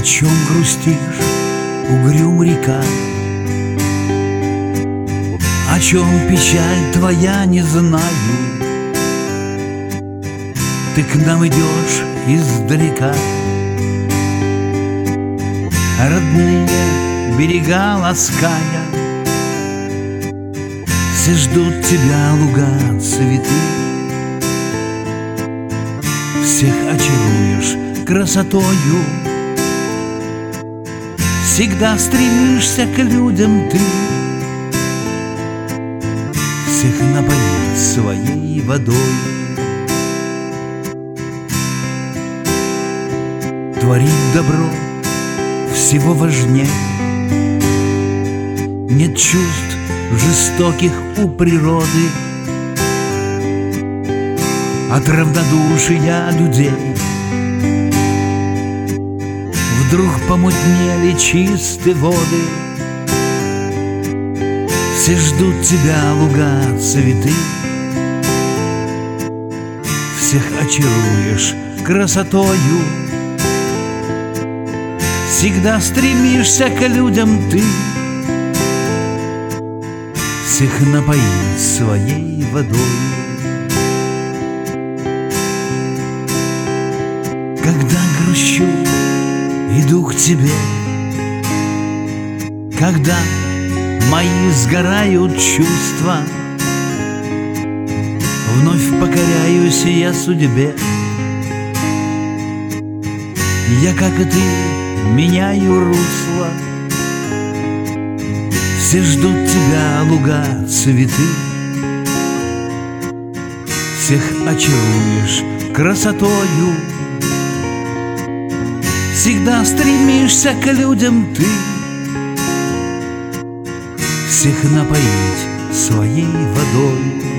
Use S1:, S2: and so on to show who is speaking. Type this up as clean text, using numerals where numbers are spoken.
S1: чем грустишь, угрюм река? О чем печаль твоя, не знаю. Ты к нам идешь издалека. Родные берега лаская, все ждут тебя луга, цветы. Всех очаруешь красотою, всегда стремишься к людям ты. Всех напоить своей водой. Творить добро всего важнее. Нет чувств жестоких у природы, от равнодушия людей. Вдруг помутнели чистые воды, все ждут тебя луга, цветы. Всех очаруешь красотою, всегда стремишься к людям ты. Всех напоить своей водой. Когда грущу, иду к тебе. Когда мои сгорают чувства, вновь покоряюсь я судьбе. Я, как и ты, меняю русло. Все ждут тебя луга, цветы. Всех очаруешь красотою, всегда стремишься к людям ты. Всех напоить своей водой.